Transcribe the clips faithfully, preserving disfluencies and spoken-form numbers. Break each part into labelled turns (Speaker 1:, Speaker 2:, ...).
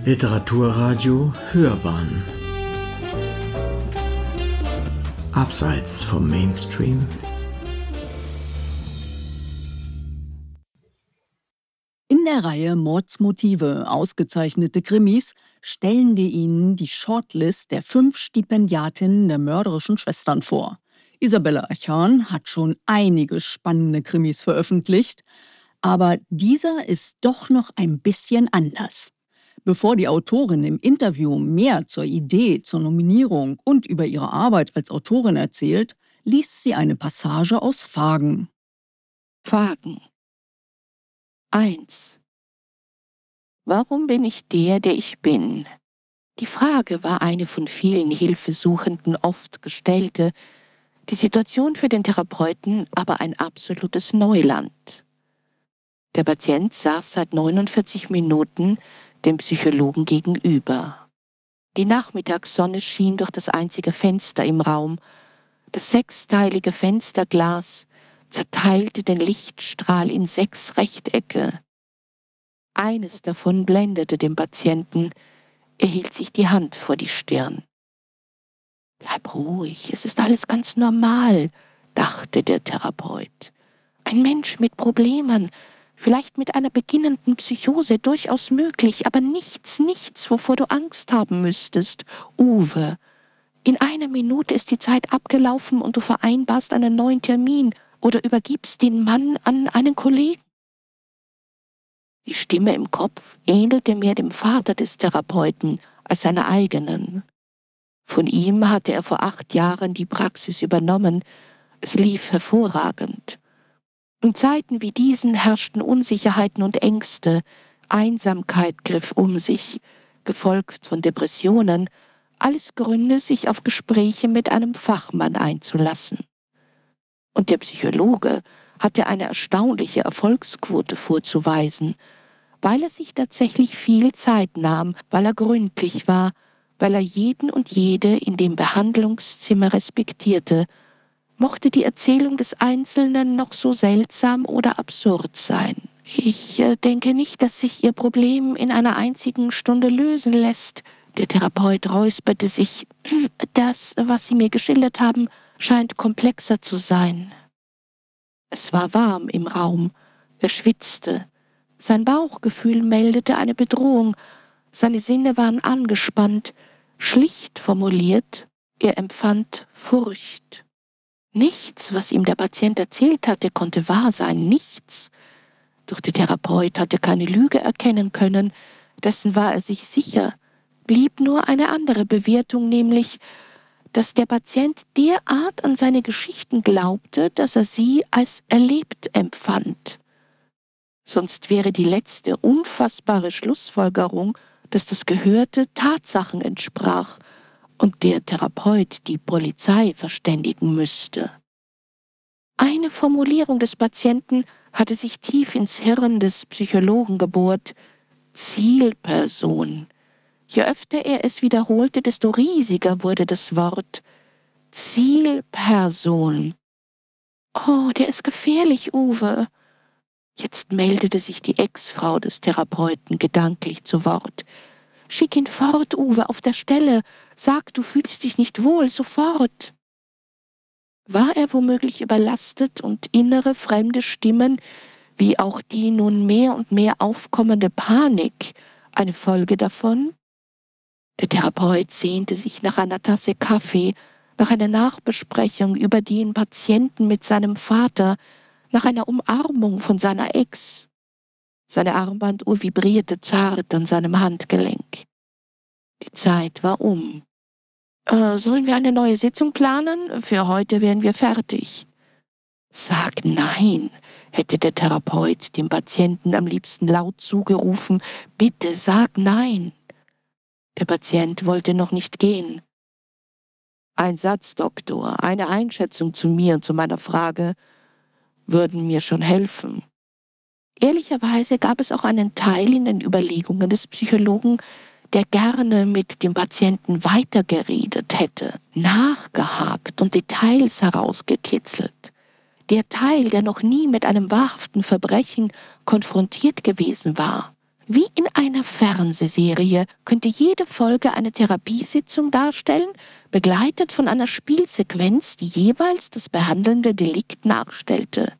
Speaker 1: Literaturradio Hörbahn Abseits vom Mainstream.
Speaker 2: In der Reihe Mordsmotive – Ausgezeichnete Krimis stellen wir Ihnen die Shortlist der fünf Stipendiatinnen der mörderischen Schwestern vor. Isabella Achan hat schon einige spannende Krimis veröffentlicht, aber dieser ist doch noch ein bisschen anders. Bevor die Autorin im Interview mehr zur Idee, zur Nominierung und über ihre Arbeit als Autorin erzählt, liest sie eine Passage aus Fagen.
Speaker 3: Fagen. eins. Warum bin ich der, der ich bin? Die Frage war eine von vielen Hilfesuchenden oft gestellte, die Situation für den Therapeuten aber ein absolutes Neuland. Der Patient saß seit neunundvierzig Minuten dem Psychologen gegenüber. Die Nachmittagssonne schien durch das einzige Fenster im Raum. Das sechsteilige Fensterglas zerteilte den Lichtstrahl in sechs Rechtecke. Eines davon blendete den Patienten. Er hielt sich die Hand vor die Stirn. »Bleib ruhig, es ist alles ganz normal«, dachte der Therapeut. »Ein Mensch mit Problemen, vielleicht mit einer beginnenden Psychose, durchaus möglich, aber nichts, nichts, wovor du Angst haben müsstest. Uwe, in einer Minute ist die Zeit abgelaufen und du vereinbarst einen neuen Termin oder übergibst den Mann an einen Kollegen.« Die Stimme im Kopf ähnelte mehr dem Vater des Therapeuten als seiner eigenen. Von ihm hatte er vor acht Jahren die Praxis übernommen. Es lief hervorragend. In Zeiten wie diesen herrschten Unsicherheiten und Ängste. Einsamkeit griff um sich, gefolgt von Depressionen. Alles Gründe, sich auf Gespräche mit einem Fachmann einzulassen. Und der Psychologe hatte eine erstaunliche Erfolgsquote vorzuweisen, weil er sich tatsächlich viel Zeit nahm, weil er gründlich war, weil er jeden und jede in dem Behandlungszimmer respektierte, mochte die Erzählung des Einzelnen noch so seltsam oder absurd sein. »Ich äh, denke nicht, dass sich Ihr Problem in einer einzigen Stunde lösen lässt.« Der Therapeut räusperte sich. »Das, was Sie mir geschildert haben, scheint komplexer zu sein.« Es war warm im Raum. Er schwitzte. Sein Bauchgefühl meldete eine Bedrohung. Seine Sinne waren angespannt. Schlicht formuliert, er empfand Furcht. Nichts, was ihm der Patient erzählt hatte, konnte wahr sein. Nichts. Doch der Therapeut hatte keine Lüge erkennen können. Dessen war er sich sicher. Blieb nur eine andere Bewertung, nämlich, dass der Patient derart an seine Geschichten glaubte, dass er sie als erlebt empfand. Sonst wäre die letzte unfassbare Schlussfolgerung, dass das Gehörte Tatsachen entsprach und der Therapeut die Polizei verständigen müsste. Eine Formulierung des Patienten hatte sich tief ins Hirn des Psychologen gebohrt. Zielperson. Je öfter er es wiederholte, desto riesiger wurde das Wort. Zielperson. »Oh, der ist gefährlich, Uwe.« Jetzt meldete sich die Ex-Frau des Therapeuten gedanklich zu Wort. »Schick ihn fort, Uwe, auf der Stelle. Sag, du fühlst dich nicht wohl, sofort.« War er womöglich überlastet und innere fremde Stimmen, wie auch die nun mehr und mehr aufkommende Panik, eine Folge davon? Der Therapeut sehnte sich nach einer Tasse Kaffee, nach einer Nachbesprechung über den Patienten mit seinem Vater, nach einer Umarmung von seiner Ex. Seine Armbanduhr vibrierte zart an seinem Handgelenk. Die Zeit war um. Äh, »Sollen wir eine neue Sitzung planen? Für heute wären wir fertig.« »Sag nein«, hätte der Therapeut dem Patienten am liebsten laut zugerufen. »Bitte, sag nein.« Der Patient wollte noch nicht gehen. »Ein Satz, Doktor, eine Einschätzung zu mir und zu meiner Frage würden mir schon helfen.« Ehrlicherweise gab es auch einen Teil in den Überlegungen des Psychologen, der gerne mit dem Patienten weitergeredet hätte, nachgehakt und Details herausgekitzelt. Der Teil, der noch nie mit einem wahrhaften Verbrechen konfrontiert gewesen war, Wie in einer Fernsehserie könnte jede Folge eine Therapiesitzung darstellen, begleitet von einer Spielsequenz, die jeweils das behandelnde Delikt nachstellte.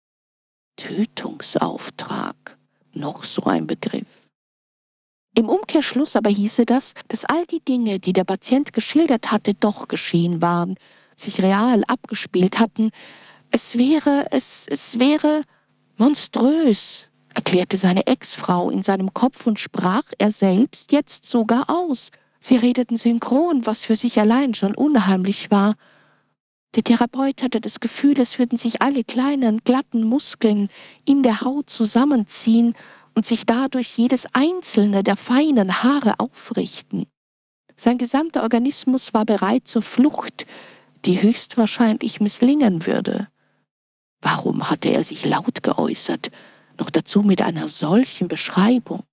Speaker 3: Tötungsauftrag, noch so ein Begriff. Im Umkehrschluss aber hieße das, dass all die Dinge, die der Patient geschildert hatte, doch geschehen waren, sich real abgespielt hatten. Es wäre, es, es wäre monströs, erklärte seine Ex-Frau in seinem Kopf und sprach er selbst jetzt sogar aus. Sie redeten synchron, was für sich allein schon unheimlich war. Der Therapeut hatte das Gefühl, es würden sich alle kleinen, glatten Muskeln in der Haut zusammenziehen und sich dadurch jedes einzelne der feinen Haare aufrichten. Sein gesamter Organismus war bereit zur Flucht, die höchstwahrscheinlich misslingen würde. Warum hatte er sich laut geäußert, noch dazu mit einer solchen Beschreibung?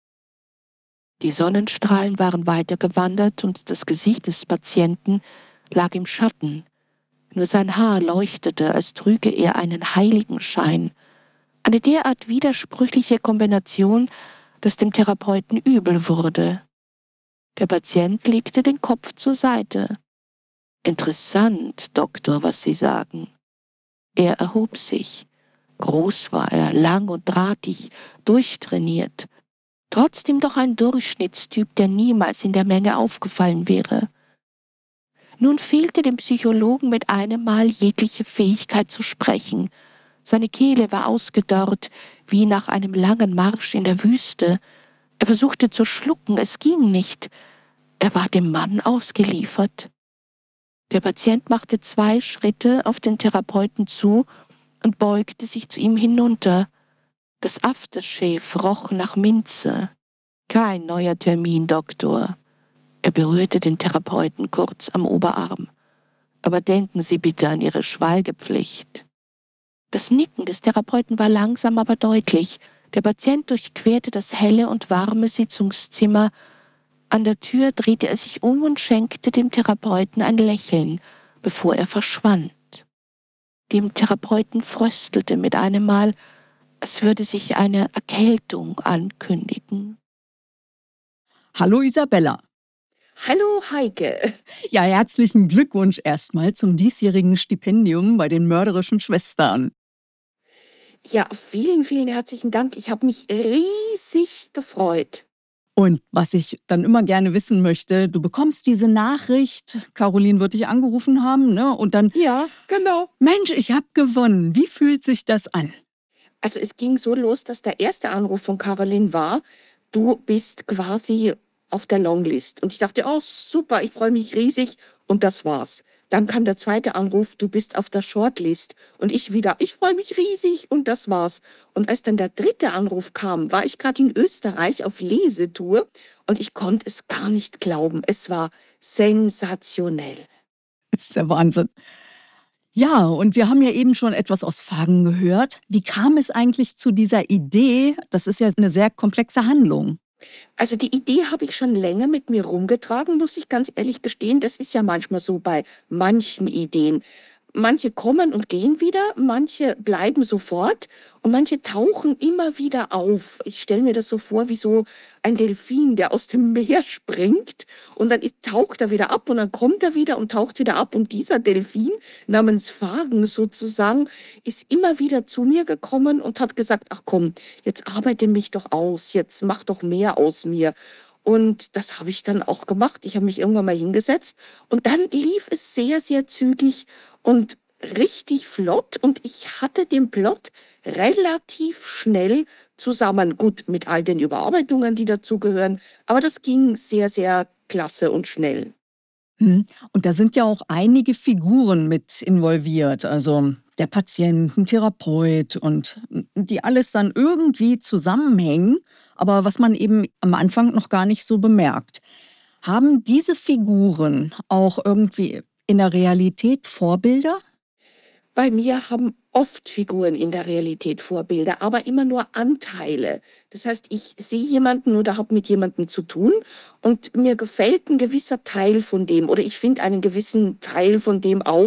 Speaker 3: Die Sonnenstrahlen waren weitergewandert und das Gesicht des Patienten lag im Schatten. Nur sein Haar leuchtete, als trüge er einen Heiligenschein. Eine derart widersprüchliche Kombination, dass dem Therapeuten übel wurde. Der Patient legte den Kopf zur Seite. »Interessant, Doktor, was Sie sagen.« Er erhob sich. Groß war er, lang und drahtig, durchtrainiert. Trotzdem doch ein Durchschnittstyp, der niemals in der Menge aufgefallen wäre. Nun fehlte dem Psychologen mit einem Mal jegliche Fähigkeit zu sprechen. Seine Kehle war ausgedörrt, wie nach einem langen Marsch in der Wüste. Er versuchte zu schlucken, es ging nicht. Er war dem Mann ausgeliefert. Der Patient machte zwei Schritte auf den Therapeuten zu und beugte sich zu ihm hinunter. Das Aftershave roch nach Minze. »Kein neuer Termin, Doktor.« Er berührte den Therapeuten kurz am Oberarm. »Aber denken Sie bitte an Ihre Schweigepflicht.« Das Nicken des Therapeuten war langsam, aber deutlich. Der Patient durchquerte das helle und warme Sitzungszimmer. An der Tür drehte er sich um und schenkte dem Therapeuten ein Lächeln, bevor er verschwand. Dem Therapeuten fröstelte mit einem Mal, als würde sich eine Erkältung ankündigen.
Speaker 2: Hallo Isabella.
Speaker 3: Hallo Heike.
Speaker 2: Ja, herzlichen Glückwunsch erstmal zum diesjährigen Stipendium bei den mörderischen Schwestern.
Speaker 3: Ja, vielen, vielen herzlichen Dank. Ich habe mich riesig gefreut.
Speaker 2: Und was ich dann immer gerne wissen möchte, du bekommst diese Nachricht, Caroline wird dich angerufen haben, ne? Und dann,
Speaker 3: Ja, genau.
Speaker 2: Mensch, ich habe gewonnen. Wie fühlt sich das an?
Speaker 3: Also es ging so los, dass der erste Anruf von Caroline war, du bist quasi auf der Longlist. Und ich dachte, oh super, ich freue mich riesig. Und das war's. Dann kam der zweite Anruf, du bist auf der Shortlist. Und ich wieder, ich freue mich riesig. Und das war's. Und als dann der dritte Anruf kam, war ich gerade in Österreich auf Lesetour. Und ich konnte es gar nicht glauben. Es war sensationell.
Speaker 2: Das ist der Wahnsinn. Ja, und wir haben ja eben schon etwas aus Fagen gehört. Wie kam es eigentlich zu dieser Idee? Das ist ja eine sehr komplexe Handlung.
Speaker 3: Also die Idee habe ich schon länger mit mir rumgetragen, muss ich ganz ehrlich gestehen. Das ist ja manchmal so bei manchen Ideen. Manche kommen und gehen wieder, manche bleiben sofort und manche tauchen immer wieder auf. Ich stelle mir das so vor wie so ein Delfin, der aus dem Meer springt und dann ist, taucht er wieder ab und dann kommt er wieder und taucht wieder ab. Und dieser Delfin namens Fagen sozusagen ist immer wieder zu mir gekommen und hat gesagt, ach komm, jetzt arbeite mich doch aus, jetzt mach doch mehr aus mir. Und das habe ich dann auch gemacht. Ich habe mich irgendwann mal hingesetzt und dann lief es sehr, sehr zügig und richtig flott. Und ich hatte den Plot relativ schnell zusammen. Gut, mit all den Überarbeitungen, die dazugehören. Aber das ging sehr, sehr klasse und schnell.
Speaker 2: Hm. Und da sind ja auch einige Figuren mit involviert. Also der Patient, ein Therapeut und die alles dann irgendwie zusammenhängen, aber was man eben am Anfang noch gar nicht so bemerkt. Haben diese Figuren auch irgendwie in der Realität Vorbilder?
Speaker 3: Bei mir haben oft Figuren in der Realität Vorbilder, aber immer nur Anteile. Das heißt, ich sehe jemanden oder habe mit jemandem zu tun und mir gefällt ein gewisser Teil von dem oder ich finde einen gewissen Teil von dem auch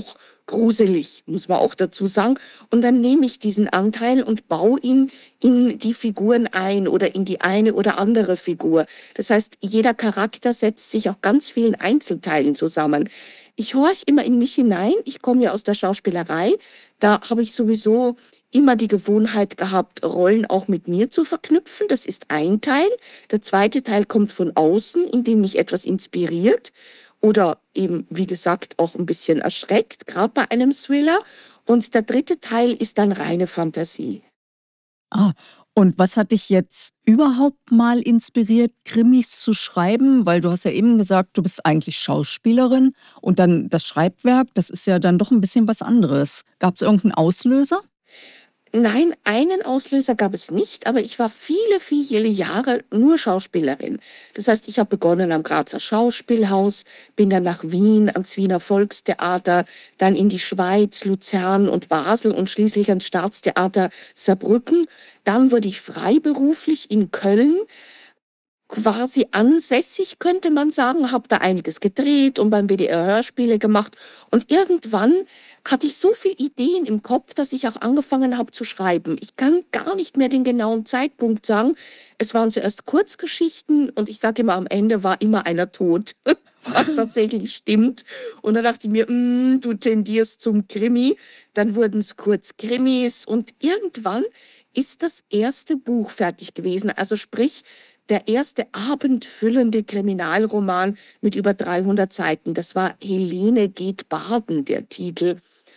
Speaker 3: gruselig, muss man auch dazu sagen. Und dann nehme ich diesen Anteil und baue ihn in die Figuren ein oder in die eine oder andere Figur. Das heißt, jeder Charakter setzt sich aus ganz vielen Einzelteilen zusammen. Ich horche immer in mich hinein. Ich komme ja aus der Schauspielerei. Da habe ich sowieso immer die Gewohnheit gehabt, Rollen auch mit mir zu verknüpfen. Das ist ein Teil. Der zweite Teil kommt von außen, indem mich etwas inspiriert oder eben, wie gesagt, auch ein bisschen erschreckt, gerade bei einem Thriller. Und der dritte Teil ist dann reine Fantasie.
Speaker 2: Ah, und was hat dich jetzt überhaupt mal inspiriert, Krimis zu schreiben? Weil du hast ja eben gesagt, du bist eigentlich Schauspielerin und dann das Schreibwerk, das ist ja dann doch ein bisschen was anderes. Gab es irgendeinen Auslöser?
Speaker 3: Nein, einen Auslöser gab es nicht, aber ich war viele, viele Jahre nur Schauspielerin. Das heißt, ich habe begonnen am Grazer Schauspielhaus, bin dann nach Wien, ans Wiener Volkstheater, dann in die Schweiz, Luzern und Basel und schließlich ans Staatstheater Saarbrücken. Dann wurde ich freiberuflich in Köln quasi ansässig, könnte man sagen, habe da einiges gedreht und beim W D R Hörspiele gemacht. Und irgendwann hatte ich so viele Ideen im Kopf, dass ich auch angefangen habe zu schreiben. Ich kann gar nicht mehr den genauen Zeitpunkt sagen. Es waren zuerst Kurzgeschichten und ich sage immer, am Ende war immer einer tot, was tatsächlich stimmt. Und dann dachte ich mir, mm, du tendierst zum Krimi. Dann wurden es Kurzkrimis und irgendwann ist das erste Buch fertig gewesen. Also sprich, der erste abendfüllende Kriminalroman mit über dreihundert Seiten. Das war Helene geht baden, der Titel.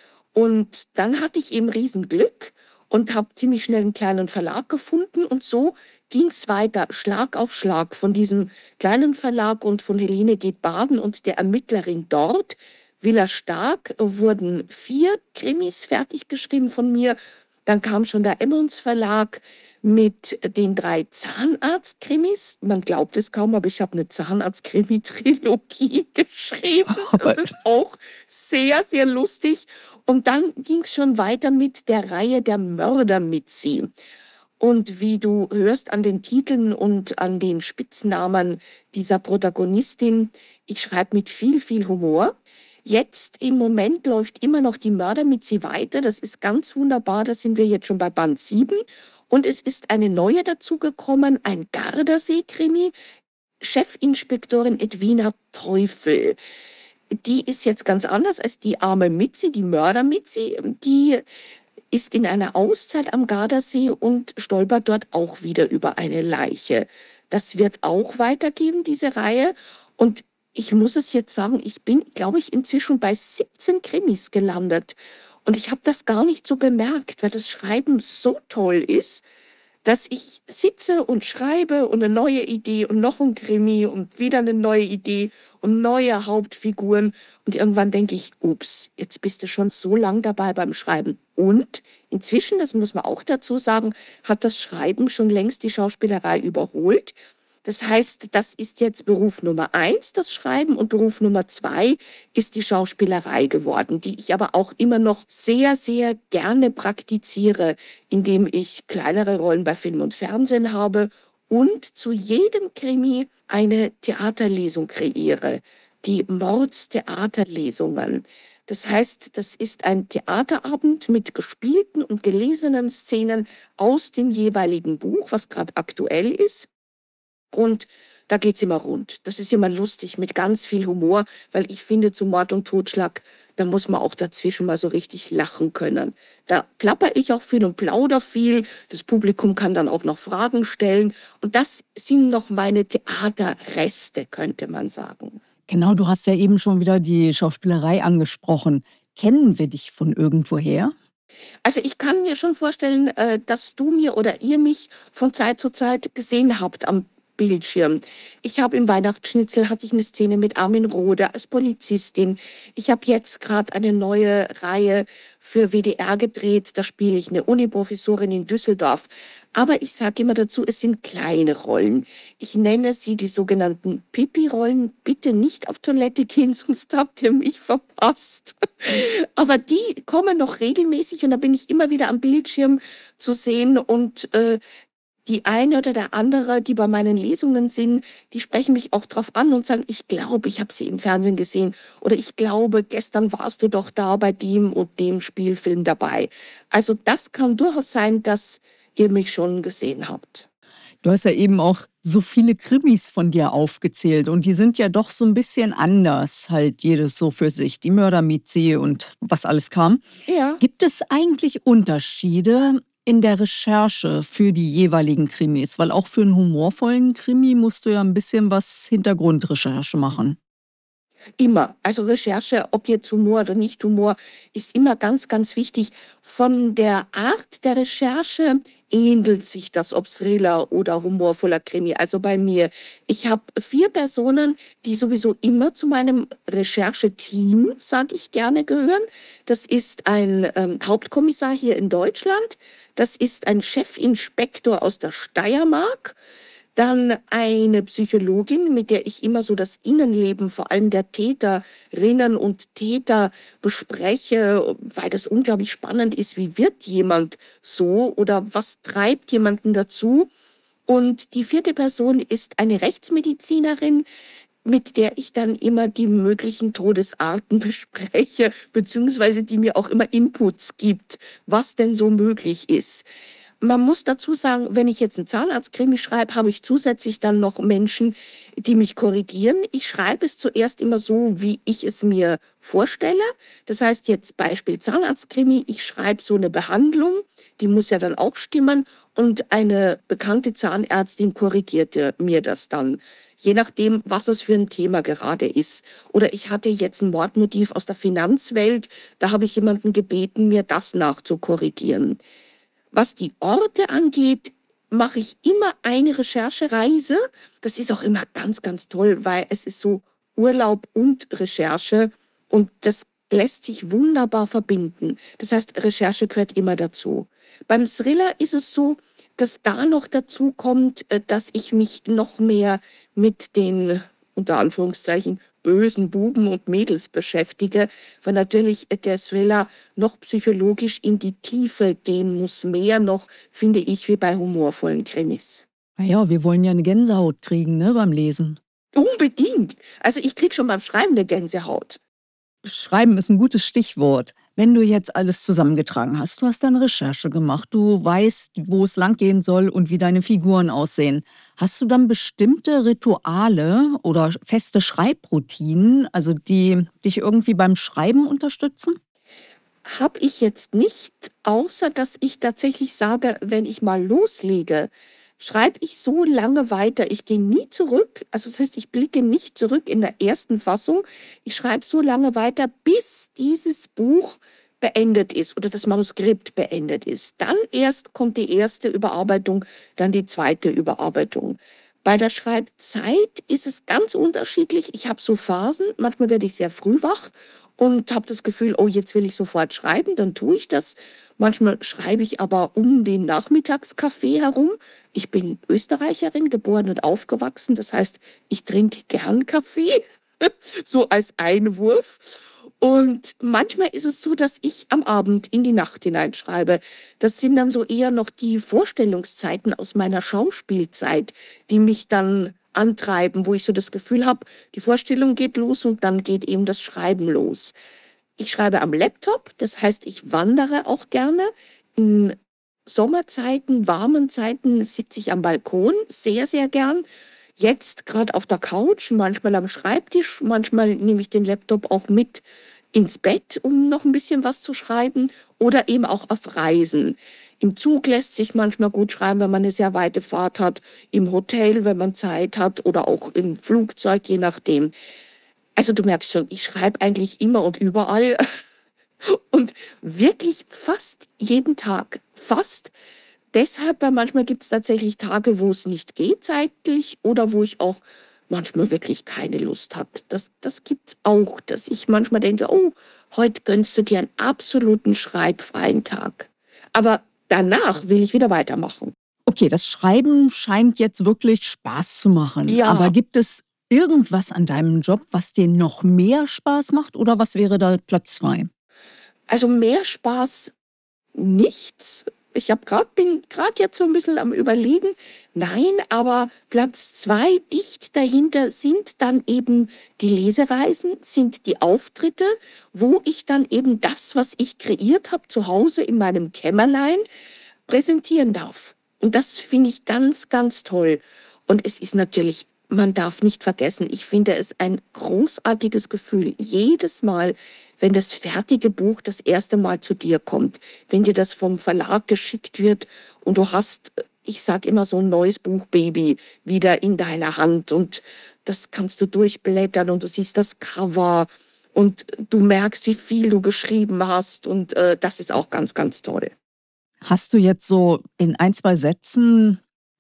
Speaker 3: Und dann hatte ich eben Riesenglück und habe ziemlich schnell einen kleinen Verlag gefunden. Und so ging es weiter, Schlag auf Schlag, von diesem kleinen Verlag und von Helene geht baden und der Ermittlerin dort, Villa Stark, wurden vier Krimis fertig geschrieben von mir. Dann kam schon der Emmons Verlag mit den drei Zahnarzt-Krimis. Man glaubt es kaum, aber ich habe eine Zahnarzt-Krimi-Trilogie geschrieben. Das ist auch sehr, sehr lustig. Und dann ging es schon weiter mit der Reihe der Mörder mit sie. Und wie du hörst an den Titeln und an den Spitznamen dieser Protagonistin, ich schreibe mit viel, viel Humor. Jetzt im Moment läuft immer noch die Mörder mit sie weiter. Das ist ganz wunderbar. Da sind wir jetzt schon bei Band sieben. Und es ist eine neue dazugekommen, ein Gardasee-Krimi. Chefinspektorin Edwina Teufel. Die ist jetzt ganz anders als die arme Mitzi, die Mörder Mitzi. Die ist in einer Auszeit am Gardasee und stolpert dort auch wieder über eine Leiche. Das wird auch weitergeben, diese Reihe. Und ich muss es jetzt sagen, ich bin, glaube ich, inzwischen bei siebzehn Krimis gelandet. Und ich habe das gar nicht so bemerkt, weil das Schreiben so toll ist, dass ich sitze und schreibe und eine neue Idee und noch ein Krimi und wieder eine neue Idee und neue Hauptfiguren. Und irgendwann denke ich, ups, jetzt bist du schon so lang dabei beim Schreiben. Und inzwischen, das muss man auch dazu sagen, hat das Schreiben schon längst die Schauspielerei überholt. Das heißt, das ist jetzt Beruf Nummer eins, das Schreiben, und Beruf Nummer zwei ist die Schauspielerei geworden, die ich aber auch immer noch sehr, sehr gerne praktiziere, indem ich kleinere Rollen bei Film und Fernsehen habe und zu jedem Krimi eine Theaterlesung kreiere, die Mordstheaterlesungen. Das heißt, das ist ein Theaterabend mit gespielten und gelesenen Szenen aus dem jeweiligen Buch, was gerade aktuell ist. Und da geht's immer rund. Das ist immer lustig, mit ganz viel Humor, weil ich finde, zu Mord und Totschlag, da muss man auch dazwischen mal so richtig lachen können. Da plapper ich auch viel und plauder viel. Das Publikum kann dann auch noch Fragen stellen. Und das sind noch meine Theaterreste, könnte man sagen.
Speaker 2: Genau, du hast ja eben schon wieder die Schauspielerei angesprochen. Kennen wir dich von irgendwoher?
Speaker 3: Also ich kann mir schon vorstellen, äh, dass du mir oder ihr mich von Zeit zu Zeit gesehen habt am Bildschirm. Ich habe im Weihnachtsschnitzel hatte ich eine Szene mit Armin Rohde als Polizistin. Ich habe jetzt gerade eine neue Reihe für W D R gedreht. Da spiele ich eine Uniprofessorin in Düsseldorf. Aber ich sage immer dazu, es sind kleine Rollen. Ich nenne sie die sogenannten Pipi-Rollen. Bitte nicht auf Toilette gehen, sonst habt ihr mich verpasst. Aber die kommen noch regelmäßig und da bin ich immer wieder am Bildschirm zu sehen und äh, Die eine oder der andere, die bei meinen Lesungen sind, die sprechen mich auch drauf an und sagen, ich glaube, ich habe sie im Fernsehen gesehen oder ich glaube, gestern warst du doch da bei dem und dem Spielfilm dabei. Also das kann durchaus sein, dass ihr mich schon gesehen habt.
Speaker 2: Du hast ja eben auch so viele Krimis von dir aufgezählt und die sind ja doch so ein bisschen anders, halt jedes so für sich, die Mörder-Mizi und was alles kam.
Speaker 3: Ja.
Speaker 2: Gibt es eigentlich Unterschiede in der Recherche für die jeweiligen Krimis? Weil auch für einen humorvollen Krimi musst du ja ein bisschen was Hintergrundrecherche machen.
Speaker 3: Immer. Also Recherche, ob jetzt Humor oder nicht Humor, ist immer ganz, ganz wichtig. Von der Art der Recherche ähnelt sich das, ob Thriller oder humorvoller Krimi. Also bei mir, ich habe vier Personen, die sowieso immer zu meinem Rechercheteam, sage ich gerne, gehören. Das ist ein ähm, Hauptkommissar hier in Deutschland. Das ist ein Chefinspektor aus der Steiermark. Dann eine Psychologin, mit der ich immer so das Innenleben, vor allem der Täterinnen und Täter bespreche, weil das unglaublich spannend ist. Wie wird jemand so oder was treibt jemanden dazu? Und die vierte Person ist eine Rechtsmedizinerin, mit der ich dann immer die möglichen Todesarten bespreche, beziehungsweise die mir auch immer Inputs gibt, was denn so möglich ist. Man muss dazu sagen, wenn ich jetzt einen Zahnarztkrimi schreibe, habe ich zusätzlich dann noch Menschen, die mich korrigieren. Ich schreibe es zuerst immer so, wie ich es mir vorstelle. Das heißt jetzt Beispiel Zahnarztkrimi, ich schreibe so eine Behandlung, die muss ja dann auch stimmen und eine bekannte Zahnärztin korrigierte mir das dann, je nachdem, was es für ein Thema gerade ist. Oder ich hatte jetzt ein Mordmotiv aus der Finanzwelt, da habe ich jemanden gebeten, mir das nachzukorrigieren. Was die Orte angeht, mache ich immer eine Recherchereise. Das ist auch immer ganz, ganz toll, weil es ist so Urlaub und Recherche und das lässt sich wunderbar verbinden. Das heißt, Recherche gehört immer dazu. Beim Thriller ist es so, dass da noch dazu kommt, äh, dass ich mich noch mehr mit den, unter Anführungszeichen, bösen Buben und Mädels beschäftige, weil natürlich äh, der Thriller noch psychologisch in die Tiefe gehen muss, mehr noch, finde ich, wie bei humorvollen Krimis.
Speaker 2: Na ja, wir wollen ja eine Gänsehaut kriegen, ne, beim Lesen.
Speaker 3: Unbedingt. Also ich krieg schon beim Schreiben eine Gänsehaut.
Speaker 2: Schreiben ist ein gutes Stichwort. Wenn du jetzt alles zusammengetragen hast, du hast deine Recherche gemacht, du weißt, wo es langgehen soll und wie deine Figuren aussehen. Hast du dann bestimmte Rituale oder feste Schreibroutinen, also die dich irgendwie beim Schreiben unterstützen?
Speaker 3: Habe ich jetzt nicht, außer dass ich tatsächlich sage, wenn ich mal loslege, schreibe ich so lange weiter. Ich gehe nie zurück. Also das heißt, ich blicke nicht zurück in der ersten Fassung. Ich schreibe so lange weiter, bis dieses Buch beendet ist oder das Manuskript beendet ist. Dann erst kommt die erste Überarbeitung, dann die zweite Überarbeitung. Bei der Schreibzeit ist es ganz unterschiedlich. Ich habe so Phasen, manchmal werde ich sehr früh wach und habe das Gefühl, oh, jetzt will ich sofort schreiben, dann tue ich das. Manchmal schreibe ich aber um den Nachmittagskaffee herum. Ich bin Österreicherin, geboren und aufgewachsen, das heißt, ich trinke gern Kaffee, so als Einwurf. Und manchmal ist es so, dass ich am Abend in die Nacht hineinschreibe. Das sind dann so eher noch die Vorstellungszeiten aus meiner Schauspielzeit, die mich dann antreiben, wo ich so das Gefühl habe, die Vorstellung geht los und dann geht eben das Schreiben los. Ich schreibe am Laptop, das heißt, ich wandere auch gerne. In Sommerzeiten, warmen Zeiten sitze ich am Balkon sehr, sehr gern. Jetzt gerade auf der Couch, manchmal am Schreibtisch, manchmal nehme ich den Laptop auch mit ins Bett, um noch ein bisschen was zu schreiben oder eben auch auf Reisen. Im Zug lässt sich manchmal gut schreiben, wenn man eine sehr weite Fahrt hat, im Hotel, wenn man Zeit hat oder auch im Flugzeug, je nachdem. Also du merkst schon, ich schreibe eigentlich immer und überall und wirklich fast jeden Tag. Fast. Deshalb, weil manchmal gibt es tatsächlich Tage, wo es nicht geht zeitlich oder wo ich auch manchmal wirklich keine Lust hat. Das, das gibt's auch, dass ich manchmal denke, oh, heute gönnst du dir einen absoluten schreibfreien Tag. Aber danach will ich wieder weitermachen.
Speaker 2: Okay, das Schreiben scheint jetzt wirklich Spaß zu machen. Aber
Speaker 3: Ja,
Speaker 2: gibt es irgendwas an deinem Job, was dir noch mehr Spaß macht oder was wäre da Platz zwei?
Speaker 3: also mehr Spaß nichts. Ich hab grad, bin gerade jetzt so ein bisschen am Überlegen. Nein, aber Platz zwei dicht dahinter sind dann eben die Lesereisen, sind die Auftritte, wo ich dann eben das, was ich kreiert habe, zu Hause in meinem Kämmerlein präsentieren darf. Und das finde ich ganz, ganz toll. Und es ist natürlich, man darf nicht vergessen, ich finde es ein großartiges Gefühl, jedes Mal, wenn das fertige Buch das erste Mal zu dir kommt, wenn dir das vom Verlag geschickt wird und du hast, ich sage immer, so ein neues Buchbaby wieder in deiner Hand und das kannst du durchblättern und du siehst das Cover und du merkst, wie viel du geschrieben hast und äh, das ist auch ganz, ganz toll.
Speaker 2: Hast du jetzt so in ein, zwei Sätzen,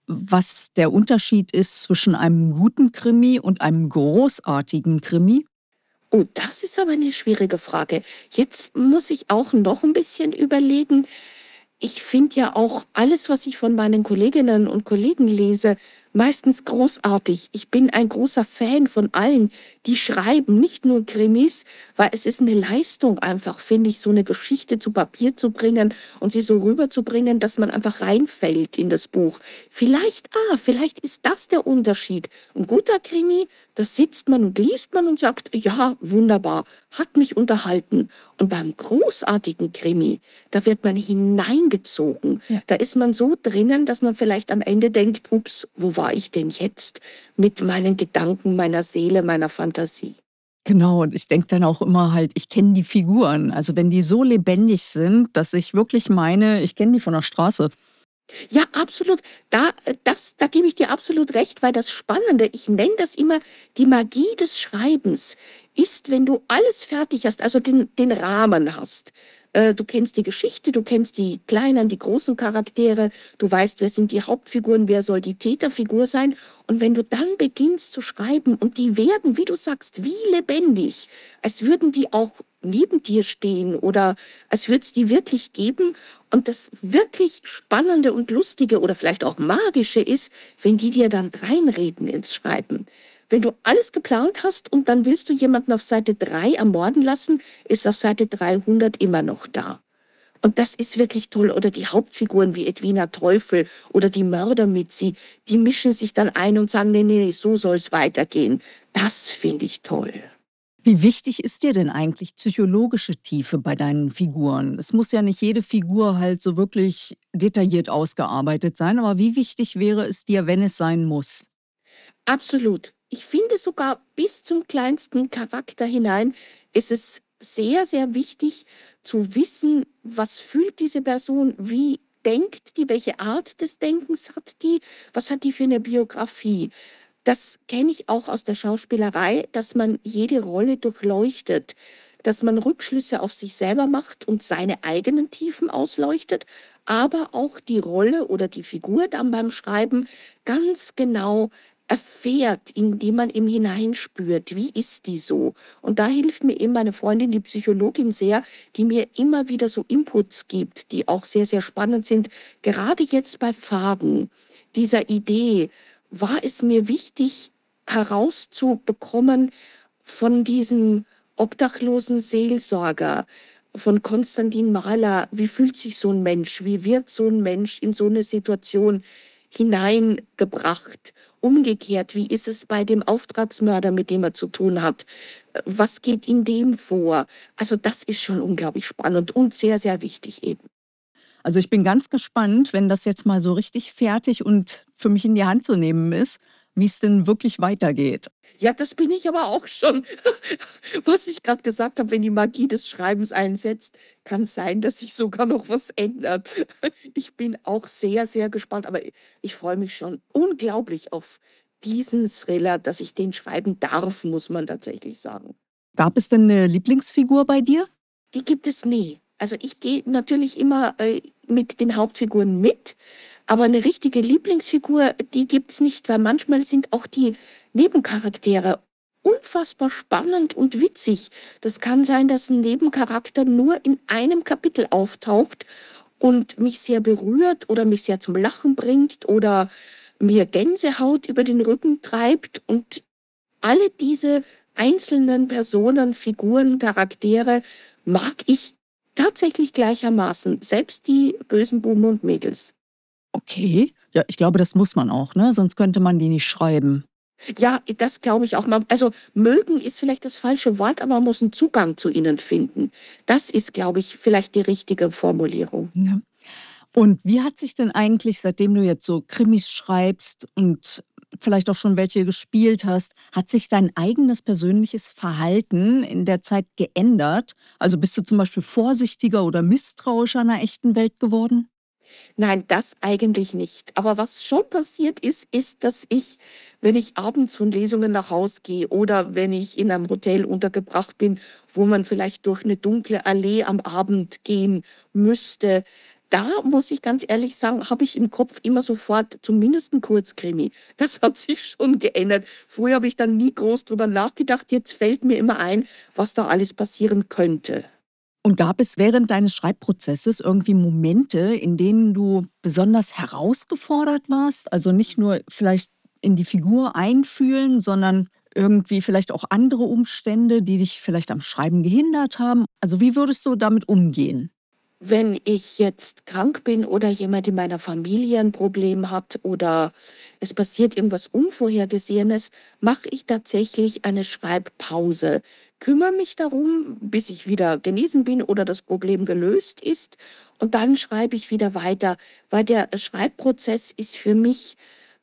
Speaker 2: was der Unterschied ist zwischen einem guten Krimi und einem großartigen Krimi?
Speaker 3: Oh, das ist aber eine schwierige Frage. Jetzt muss ich auch noch ein bisschen überlegen. Ich finde ja auch alles, was ich von meinen Kolleginnen und Kollegen lese, meistens großartig. Ich bin ein großer Fan von allen, die schreiben, nicht nur Krimis, weil es ist eine Leistung einfach, finde ich, so eine Geschichte zu Papier zu bringen und sie so rüberzubringen, dass man einfach reinfällt in das Buch. Vielleicht, ah, vielleicht ist das der Unterschied. Ein guter Krimi, da sitzt man und liest man und sagt, ja, wunderbar, hat mich unterhalten. Und beim großartigen Krimi, da wird man hineingezogen.
Speaker 2: Ja.
Speaker 3: Da ist man so drinnen, dass man vielleicht am Ende denkt, ups, wo war ich denn jetzt mit meinen Gedanken, meiner Seele, meiner Fantasie?
Speaker 2: Genau, und ich denke dann auch immer halt, ich kenne die Figuren. Also wenn die so lebendig sind, dass ich wirklich meine, ich kenne die von der Straße.
Speaker 3: Ja, absolut. Da, äh, das, da gebe ich dir absolut recht, weil das Spannende, ich nenne das immer die Magie des Schreibens, ist, wenn du alles fertig hast, also den, den Rahmen hast. Äh, Du kennst die Geschichte, du kennst die kleinen, die großen Charaktere, du weißt, wer sind die Hauptfiguren, wer soll die Täterfigur sein. Und wenn du dann beginnst zu schreiben und die werden, wie du sagst, wie lebendig, als würden die auch neben dir stehen oder als würde es die wirklich geben. Und das wirklich Spannende und Lustige oder vielleicht auch Magische ist, wenn die dir dann reinreden ins Schreiben. Wenn du alles geplant hast und dann willst du jemanden auf Seite drei ermorden lassen, ist auf Seite dreihundert immer noch da. Und das ist wirklich toll. Oder die Hauptfiguren wie Edwina Teufel oder die Mörder mit sie, die mischen sich dann ein und sagen, nee, nee, so soll es weitergehen. Das finde ich toll.
Speaker 2: Wie wichtig ist dir denn eigentlich psychologische Tiefe bei deinen Figuren? Es muss ja nicht jede Figur halt so wirklich detailliert ausgearbeitet sein, aber wie wichtig wäre es dir, wenn es sein muss?
Speaker 3: Absolut. Ich finde sogar bis zum kleinsten Charakter hinein ist es sehr, sehr wichtig zu wissen, was fühlt diese Person, wie denkt die, welche Art des Denkens hat die, was hat die für eine Biografie. Das kenne ich auch aus der Schauspielerei, dass man jede Rolle durchleuchtet, dass man Rückschlüsse auf sich selber macht und seine eigenen Tiefen ausleuchtet, aber auch die Rolle oder die Figur dann beim Schreiben ganz genau erfährt, indem man eben hineinspürt, wie ist die so? Und da hilft mir eben meine Freundin, die Psychologin, sehr, die mir immer wieder so Inputs gibt, die auch sehr, sehr spannend sind. Gerade jetzt bei Fragen dieser Idee war es mir wichtig herauszubekommen von diesem obdachlosen Seelsorger, von Konstantin Mahler, wie fühlt sich so ein Mensch, wie wird so ein Mensch in so eine Situation hineingebracht. Umgekehrt, wie ist es bei dem Auftragsmörder, mit dem er zu tun hat? Was geht in dem vor? Also das ist schon unglaublich spannend und sehr, sehr wichtig eben.
Speaker 2: Also ich bin ganz gespannt, wenn das jetzt mal so richtig fertig und für mich in die Hand zu nehmen ist, wie es denn wirklich weitergeht.
Speaker 3: Ja, das bin ich aber auch schon. Was ich gerade gesagt habe, wenn die Magie des Schreibens einsetzt, kann sein, dass sich sogar noch was ändert. Ich bin auch sehr, sehr gespannt, aber ich freue mich schon unglaublich auf diesen Thriller, dass ich den schreiben darf, muss man tatsächlich sagen.
Speaker 2: Gab es denn eine Lieblingsfigur bei dir?
Speaker 3: Die gibt es nie. Also ich gehe natürlich immer äh, mit den Hauptfiguren mit, aber eine richtige Lieblingsfigur, die gibt's nicht, weil manchmal sind auch die Nebencharaktere unfassbar spannend und witzig. Das kann sein, dass ein Nebencharakter nur in einem Kapitel auftaucht und mich sehr berührt oder mich sehr zum Lachen bringt oder mir Gänsehaut über den Rücken treibt und alle diese einzelnen Personen, Figuren, Charaktere mag ich Tatsächlich gleichermaßen, selbst die bösen Buben und Mädels.
Speaker 2: Okay. Ja, ich glaube, das muss man auch, ne? Sonst könnte man die nicht schreiben.
Speaker 3: Ja, das glaube ich auch. Man, also mögen ist vielleicht das falsche Wort, aber man muss einen Zugang zu ihnen finden. Das ist, glaube ich, vielleicht die richtige Formulierung.
Speaker 2: Ja. Und wie hat sich denn eigentlich, seitdem du jetzt so Krimis schreibst und vielleicht auch schon welche gespielt hast, hat sich dein eigenes persönliches Verhalten in der Zeit geändert? Also bist du zum Beispiel vorsichtiger oder misstrauischer einer echten Welt geworden?
Speaker 3: Nein, das eigentlich nicht. Aber was schon passiert ist, ist, dass ich, wenn ich abends von Lesungen nach Hause gehe oder wenn ich in einem Hotel untergebracht bin, wo man vielleicht durch eine dunkle Allee am Abend gehen müsste, da muss ich ganz ehrlich sagen, habe ich im Kopf immer sofort zumindest 'n Kurzkrimi. Das hat sich schon geändert. Früher habe ich dann nie groß drüber nachgedacht. Jetzt fällt mir immer ein, was da alles passieren könnte.
Speaker 2: Und gab es während deines Schreibprozesses irgendwie Momente, in denen du besonders herausgefordert warst? Also nicht nur vielleicht in die Figur einfühlen, sondern irgendwie vielleicht auch andere Umstände, die dich vielleicht am Schreiben gehindert haben? Also wie würdest du damit umgehen?
Speaker 3: Wenn ich jetzt krank bin oder jemand in meiner Familie ein Problem hat oder es passiert irgendwas Unvorhergesehenes, mache ich tatsächlich eine Schreibpause, kümmere mich darum, bis ich wieder genesen bin oder das Problem gelöst ist, und dann schreibe ich wieder weiter, weil der Schreibprozess ist für mich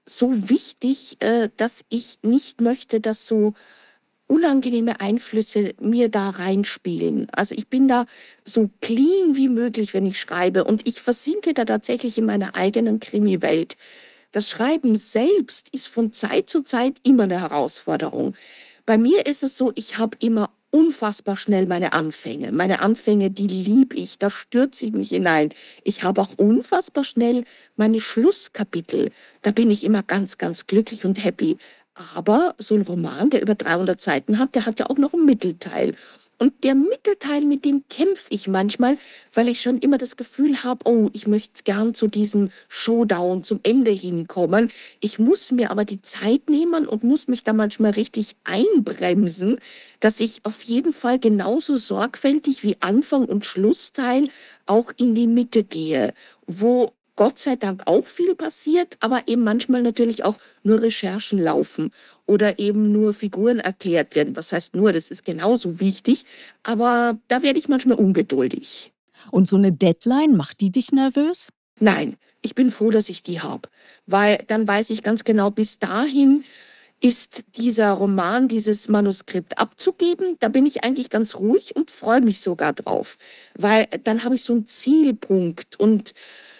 Speaker 3: so wichtig, äh, dass ich nicht möchte, dass so unangenehme Einflüsse mir da reinspielen. Also ich bin da so clean wie möglich, wenn ich schreibe, und ich versinke da tatsächlich in meiner eigenen Krimi-Welt. Das Schreiben selbst ist von Zeit zu Zeit immer eine Herausforderung. Bei mir ist es so, ich habe immer unfassbar schnell meine Anfänge. Meine Anfänge, die liebe ich, da stürze ich mich hinein. Ich habe auch unfassbar schnell meine Schlusskapitel. Da bin ich immer ganz, ganz glücklich und happy. Aber so ein Roman, der über dreihundert Seiten hat, der hat ja auch noch einen Mittelteil. Und der Mittelteil, mit dem kämpfe ich manchmal, weil ich schon immer das Gefühl habe, oh, ich möchte gern zu diesem Showdown, zum Ende hinkommen. Ich muss mir aber die Zeit nehmen und muss mich da manchmal richtig einbremsen, dass ich auf jeden Fall genauso sorgfältig wie Anfang und Schlussteil auch in die Mitte gehe, wo Gott sei Dank auch viel passiert, aber eben manchmal natürlich auch nur Recherchen laufen oder eben nur Figuren erklärt werden. Was heißt nur, das ist genauso wichtig, aber da werde ich manchmal ungeduldig.
Speaker 2: Und so eine Deadline, macht die dich nervös?
Speaker 3: Nein, ich bin froh, dass ich die habe, weil dann weiß ich ganz genau, bis dahin ist dieser Roman, dieses Manuskript abzugeben. Da bin ich eigentlich ganz ruhig und freue mich sogar drauf, weil dann habe ich so einen Zielpunkt und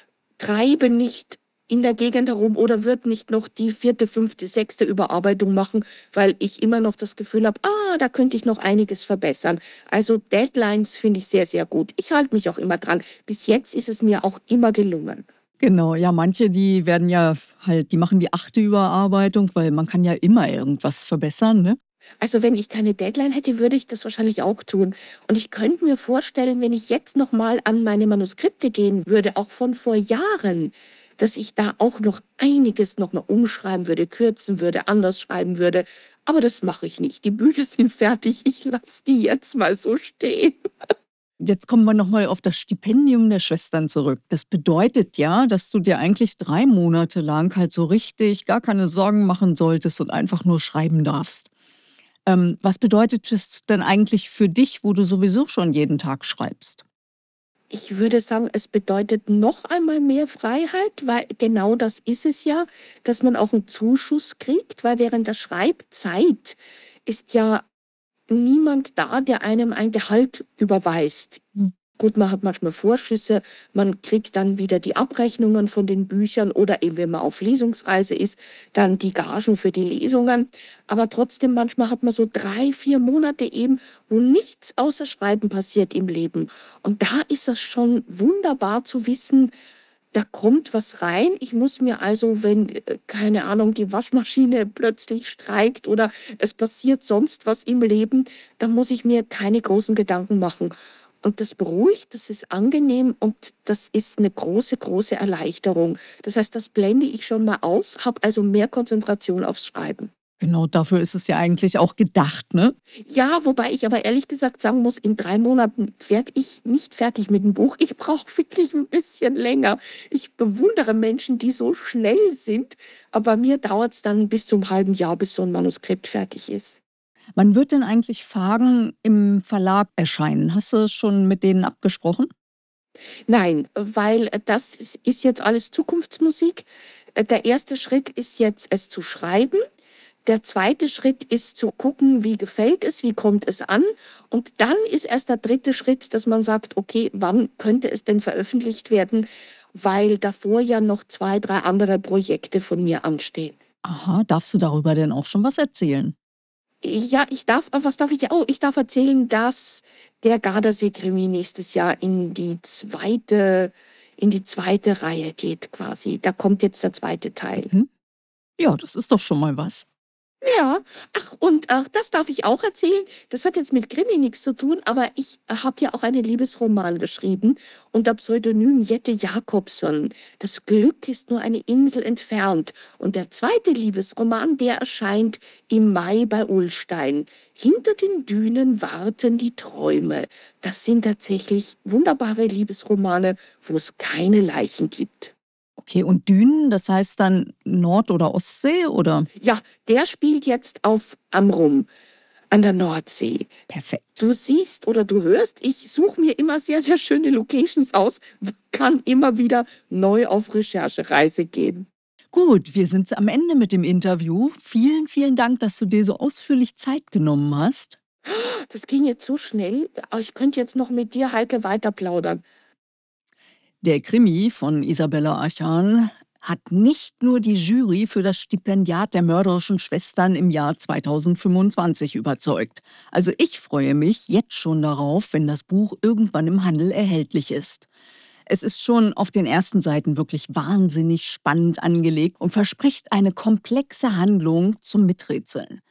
Speaker 3: treibe nicht in der Gegend herum oder wird nicht noch die vierte, fünfte, sechste Überarbeitung machen, weil ich immer noch das Gefühl habe, ah, da könnte ich noch einiges verbessern. Also Deadlines finde ich sehr, sehr gut. Ich halte mich auch immer dran. Bis jetzt ist es mir auch immer gelungen.
Speaker 2: Genau, ja, manche, die werden ja halt die machen die achte Überarbeitung, weil man kann ja immer irgendwas verbessern, ne?
Speaker 3: Also wenn ich keine Deadline hätte, würde ich das wahrscheinlich auch tun. Und ich könnte mir vorstellen, wenn ich jetzt noch mal an meine Manuskripte gehen würde, auch von vor Jahren, dass ich da auch noch einiges noch mal umschreiben würde, kürzen würde, anders schreiben würde. Aber das mache ich nicht. Die Bücher sind fertig. Ich lasse die jetzt mal so stehen.
Speaker 2: Jetzt kommen wir noch mal auf das Stipendium der Schwestern zurück. Das bedeutet ja, dass du dir eigentlich drei Monate lang halt so richtig gar keine Sorgen machen solltest und einfach nur schreiben darfst. Ähm, was bedeutet das denn eigentlich für dich, wo du sowieso schon jeden Tag schreibst?
Speaker 3: Ich würde sagen, es bedeutet noch einmal mehr Freiheit, weil genau das ist es ja, dass man auch einen Zuschuss kriegt, weil während der Schreibzeit ist ja niemand da, der einem ein Gehalt überweist.
Speaker 2: Hm.
Speaker 3: Gut, man hat manchmal Vorschüsse, man kriegt dann wieder die Abrechnungen von den Büchern oder eben, wenn man auf Lesungsreise ist, dann die Gagen für die Lesungen. Aber trotzdem, manchmal hat man so drei, vier Monate eben, wo nichts außer Schreiben passiert im Leben. Und da ist es schon wunderbar zu wissen, da kommt was rein. Ich muss mir also, wenn, äh, keine Ahnung, die Waschmaschine plötzlich streikt oder es passiert sonst was im Leben, dann muss ich mir keine großen Gedanken machen. Und das beruhigt, das ist angenehm und das ist eine große, große Erleichterung. Das heißt, das blende ich schon mal aus, habe also mehr Konzentration aufs Schreiben.
Speaker 2: Genau dafür ist es ja eigentlich auch gedacht, ne?
Speaker 3: Ja, wobei ich aber ehrlich gesagt sagen muss, in drei Monaten werde ich nicht fertig mit dem Buch. Ich brauche wirklich ein bisschen länger. Ich bewundere Menschen, die so schnell sind, aber mir dauert es dann bis zum halben Jahr, bis so ein Manuskript fertig ist.
Speaker 2: Wann wird denn eigentlich Fagen im Verlag erscheinen? Hast du das schon mit denen abgesprochen?
Speaker 3: Nein, weil äh, das ist ist jetzt alles Zukunftsmusik. Äh, Der erste Schritt ist jetzt, es zu schreiben. Der zweite Schritt ist zu gucken, wie gefällt es, wie kommt es an. Und dann ist erst der dritte Schritt, dass man sagt, okay, wann könnte es denn veröffentlicht werden, weil davor ja noch zwei, drei andere Projekte von mir anstehen.
Speaker 2: Aha, darfst du darüber denn auch schon was erzählen?
Speaker 3: Ja, ich darf, äh, was darf ich dir? Oh, ich darf erzählen, dass der Gardasee-Krimi nächstes Jahr in die zweite, in die zweite Reihe geht quasi. Da kommt jetzt der zweite Teil.
Speaker 2: Mhm. Ja, das ist doch schon mal was.
Speaker 3: Ja, ach, und ach, das darf ich auch erzählen. Das hat jetzt mit Krimi nichts zu tun, aber ich habe ja auch einen Liebesroman geschrieben unter Pseudonym Jette Jakobson. Das Glück ist nur eine Insel entfernt. Und der zweite Liebesroman, der erscheint im Mai bei Ullstein. Hinter den Dünen warten die Träume. Das sind tatsächlich wunderbare Liebesromane, wo es keine Leichen gibt.
Speaker 2: Okay, und Dünen, das heißt dann Nord- oder Ostsee, oder?
Speaker 3: Ja, der spielt jetzt auf Amrum an der Nordsee.
Speaker 2: Perfekt.
Speaker 3: Du siehst oder du hörst, ich suche mir immer sehr, sehr schöne Locations aus, kann immer wieder neu auf Recherchereise gehen.
Speaker 2: Gut, wir sind am Ende mit dem Interview. Vielen, vielen Dank, dass du dir so ausführlich Zeit genommen hast.
Speaker 3: Das ging jetzt so schnell, aber ich könnte jetzt noch mit dir, Heike, weiter plaudern.
Speaker 2: Der Krimi von Isabella Achan hat nicht nur die Jury für das Stipendiat der mörderischen Schwestern im Jahr zweitausendfünfundzwanzig überzeugt. Also ich freue mich jetzt schon darauf, wenn das Buch irgendwann im Handel erhältlich ist. Es ist schon auf den ersten Seiten wirklich wahnsinnig spannend angelegt und verspricht eine komplexe Handlung zum Miträtseln.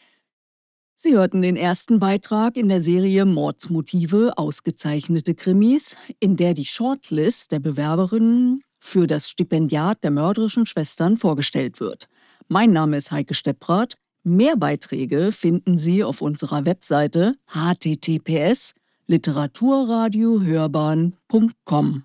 Speaker 2: Sie hörten den ersten Beitrag in der Serie Mordsmotive, ausgezeichnete Krimis, in der die Shortlist der Bewerberinnen für das Stipendiat der mörderischen Schwestern vorgestellt wird. Mein Name ist Heike Stepprath. Mehr Beiträge finden Sie auf unserer Webseite h t t p s punkt literaturradiohörbahn punkt com.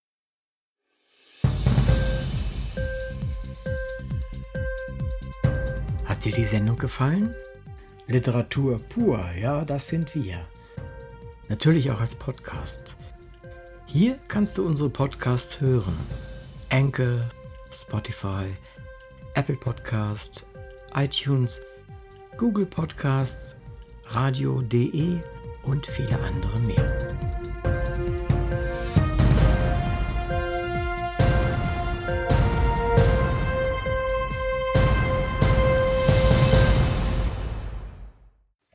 Speaker 1: Hat dir die Sendung gefallen? Literatur pur, ja, das sind wir. Natürlich auch als Podcast. Hier kannst du unsere Podcasts hören. Anchor, Spotify, Apple Podcasts, iTunes, Google Podcasts, radio punkt de und viele andere mehr.